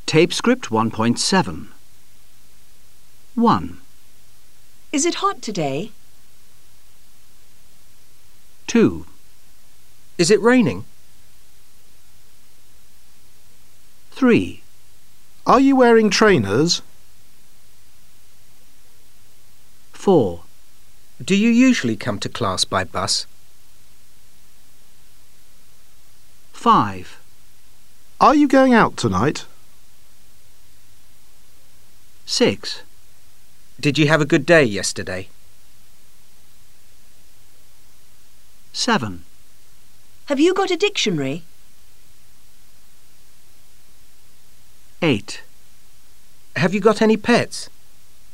Tape script 1.7. 1, Is it hot today? 2, Is it raining? 3, Are you wearing trainers? 4, Do you usually come to class by bus? 5, Are you going out tonight? 6, Did you have a good day yesterday? 7, Have you got a dictionary? 8, Have you got any pets?